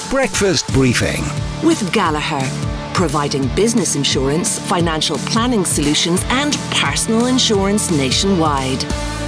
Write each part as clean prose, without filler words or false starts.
Breakfast Briefing with Gallagher, providing business insurance, financial planning solutions and personal insurance nationwide.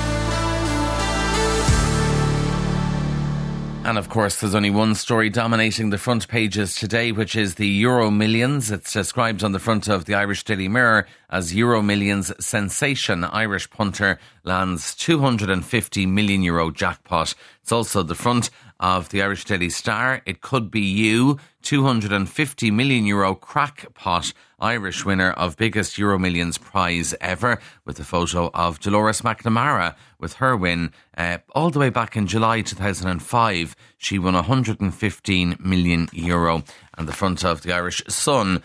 And of course, there's only one story dominating the front pages today, which is the Euro Millions. It's described on the front of the Irish Daily Mirror as Euro Millions sensation. Irish punter lands €250 million jackpot. It's also the front of the Irish Daily Star. It could be you. €250 million crackpot. Irish winner of biggest Euro Millions prize ever, with a photo of Dolores McNamara with her win all the way back in July 2005. She won €115 million. And the front of the Irish Sun,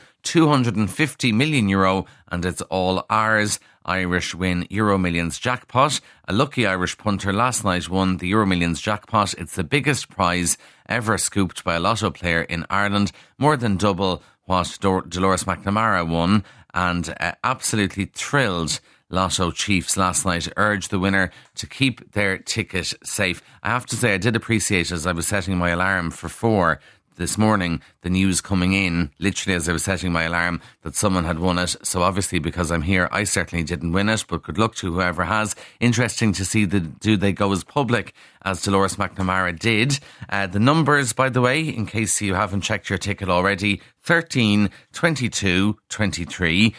€250 million, and it's all ours. Irish win Euro Millions jackpot. A lucky Irish punter last night won the Euro Millions jackpot. It's the biggest prize ever scooped by a lotto player in Ireland, more than double what Dolores McNamara won, and absolutely thrilled. Lotto chiefs last night urged the winner to keep their ticket safe. I have to say, I did appreciate, as I was setting my alarm for 4 this morning, the news coming in, literally as I was setting my alarm, that someone had won it. So obviously, because I'm here, I certainly didn't win it, but good luck to whoever has. Interesting to see, do they go as public as Dolores McNamara did. The numbers, by the way, in case you haven't checked your ticket already: 13, 22, 23,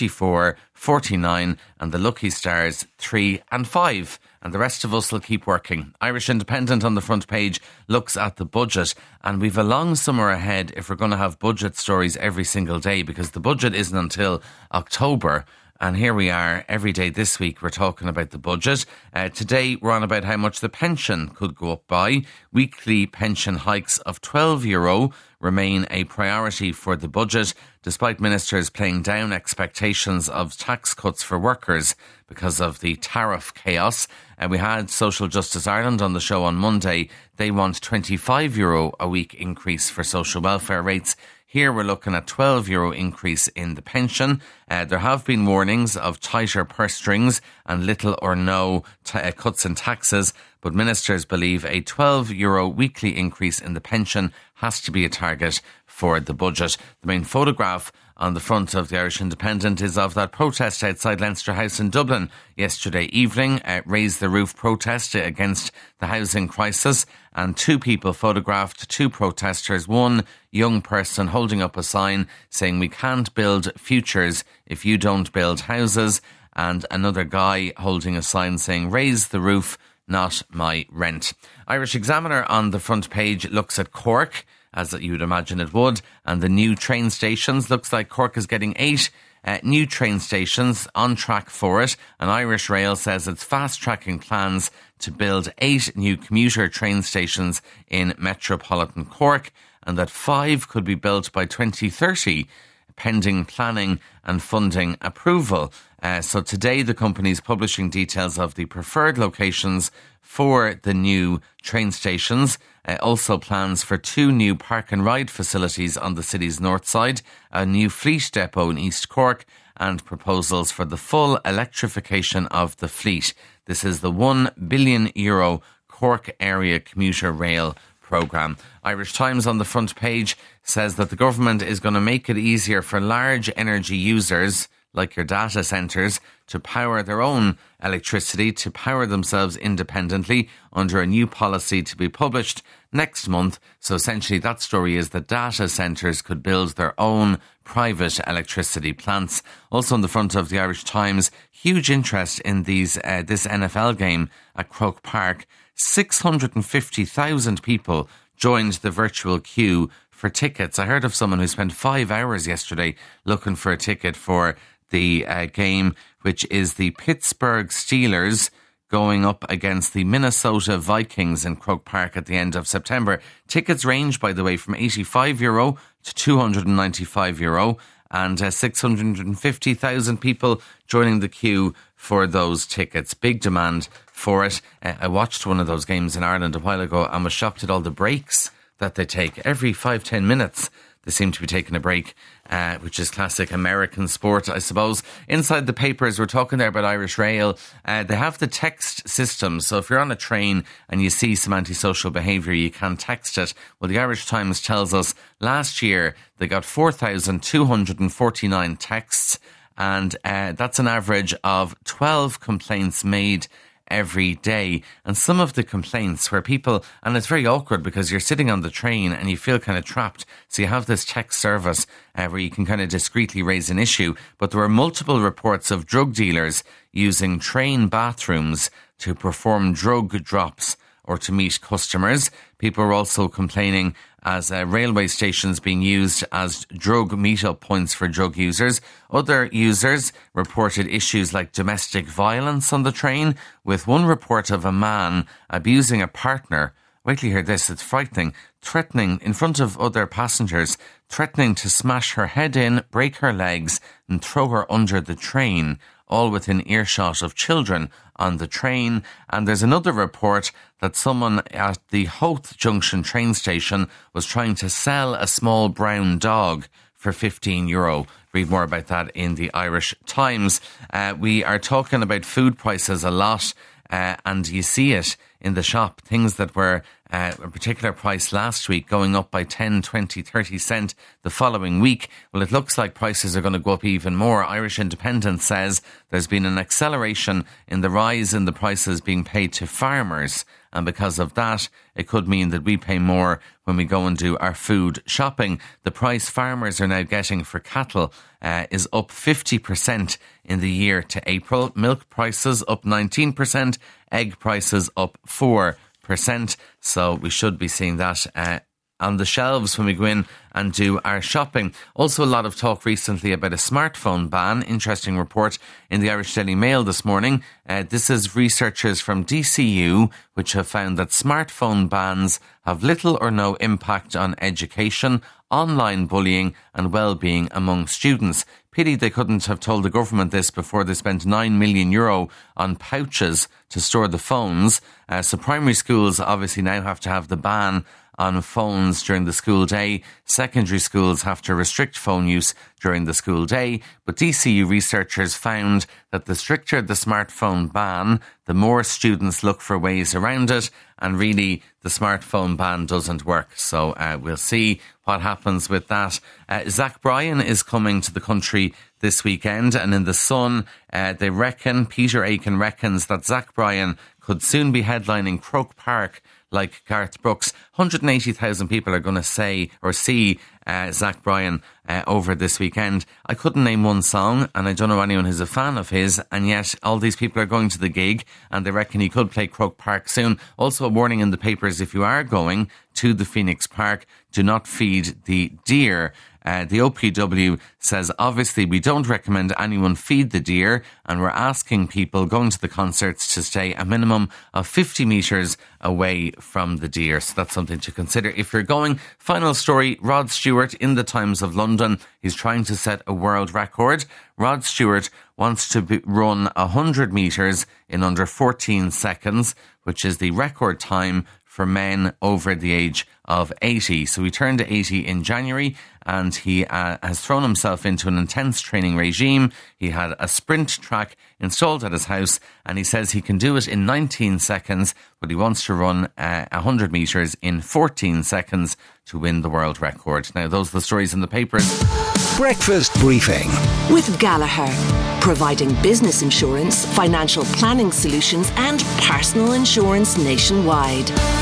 44, 49, and the lucky stars 3 and 5. And the rest of us will keep working. Irish Independent on the front page looks at the budget, and we've a long summer ahead if we're going to have budget stories every single day, because the budget isn't until October. And here we are, every day this week we're talking about the budget. Today we're on about how much the pension could go up by. Weekly pension hikes of €12 remain a priority for the budget, despite ministers playing down expectations of tax cuts for workers because of the tariff chaos. We had Social Justice Ireland on the show on Monday. They want €25 a week increase for social welfare rates. Here we're looking at €12 increase in the pension. There have been warnings of tighter purse strings and little or no cuts in taxes, but ministers believe a €12 weekly increase in the pension has to be a target for the budget. The main photograph on the front of the Irish Independent is of that protest outside Leinster House in Dublin yesterday evening. Raise the Roof protest against the housing crisis, and 2 people photographed, 2 protesters, one young person holding up a sign saying we can't build futures if you don't build houses, and another guy holding a sign saying raise the roof, not my rent. Irish Examiner on the front page looks at Cork, as you would imagine it would, and the new train stations. Looks like Cork is getting 8 new train stations, on track for it. And Irish Rail says it's fast-tracking plans to build 8 new commuter train stations in metropolitan Cork, and that 5 could be built by 2030, pending planning and funding approval. So today the company is publishing details of the preferred locations for the new train stations. Also plans for 2 new park and ride facilities on the city's north side, a new fleet depot in East Cork, and proposals for the full electrification of the fleet. This is the €1 billion Cork area commuter rail programme. Irish Times on the front page says that the government is going to make it easier for large energy users, like your data centres, to power their own electricity, to power themselves independently under a new policy to be published next month. So essentially that story is that data centres could build their own private electricity plants. Also on the front of the Irish Times, huge interest in this NFL game at Croke Park. 650,000 people joined the virtual queue for tickets. I heard of someone who spent 5 hours yesterday looking for a ticket for the game, which is the Pittsburgh Steelers going up against the Minnesota Vikings in Croke Park at the end of September. Tickets range, by the way, from €80 to €295, and 650,000 people joining the queue for those tickets. Big demand for it. I watched one of those games in Ireland a while ago and was shocked at all the breaks that they take. Every 5-10 minutes they seem to be taking a break, which is classic American sport, I suppose. Inside the papers, we're talking there about Irish Rail. They have the text system. So if you're on a train and you see some antisocial behaviour, you can text it. Well, the Irish Times tells us last year they got 4,249 texts, and that's an average of 12 complaints made every day. And some of the complaints where people, and it's very awkward because you're sitting on the train and you feel kind of trapped, so you have this text service where you can kind of discreetly raise an issue, but there were multiple reports of drug dealers using train bathrooms to perform drug drops or to meet customers. People were also complaining as railway stations being used as drug meet-up points for drug users. Other users reported issues like domestic violence on the train, with one report of a man abusing a partner. Wait till you hear this, it's frightening. Threatening in front of other passengers, threatening to smash her head in, break her legs and throw her under the train, all within earshot of children on the train. And there's another report that someone at the Howth Junction train station was trying to sell a small brown dog for €15. Read more about that in the Irish Times. We are talking about food prices a lot, and you see it in the shop. Things that were a particular price last week going up by 10, 20, 30 cent the following week. Well, it looks like prices are going to go up even more. Irish Independent says there's been an acceleration in the rise in the prices being paid to farmers. And because of that, it could mean that we pay more when we go and do our food shopping. The price farmers are now getting for cattle is up 50% in the year to April. Milk prices up 19%, egg prices up 4%. So we should be seeing that on the shelves when we go in and do our shopping. Also, a lot of talk recently about a smartphone ban. Interesting report in the Irish Daily Mail this morning. This is researchers from DCU which have found that smartphone bans have little or no impact on education, online bullying and well-being among students. Pity they couldn't have told the government this before they spent €9 million on pouches to store the phones. So primary schools obviously now have to have the ban on phones during the school day. Secondary schools have to restrict phone use during the school day. But DCU researchers found that the stricter the smartphone ban, the more students look for ways around it. And really, the smartphone ban doesn't work. So we'll see what happens with that. Zach Bryan is coming to the country this weekend. And in The Sun, they reckon, Peter Aiken reckons that Zach Bryan could soon be headlining Croke Park like Garth Brooks. 180,000 people are going to see Zach Bryan over this weekend. I couldn't name one song, and I don't know anyone who's a fan of his, and yet all these people are going to the gig, and they reckon he could play Croke Park soon. Also a warning in the papers, if you are going to the Phoenix Park, do not feed the deer. The OPW says, obviously, we don't recommend anyone feed the deer, and we're asking people going to the concerts to stay a minimum of 50 metres away from the deer. So that's something to consider if you're going. Final story, Rod Stewart in the Times of London. He's trying to set a world record. Rod Stewart wants to run 100 metres in under 14 seconds, which is the record time for men over the age of 80. So he turned 80 in January, and he has thrown himself into an intense training regime. He had a sprint track installed at his house, and he says he can do it in 19 seconds, but he wants to run 100 metres in 14 seconds to win the world record. Now, those are the stories in the papers. Breakfast Briefing with Gallagher, providing business insurance, financial planning solutions and personal insurance nationwide.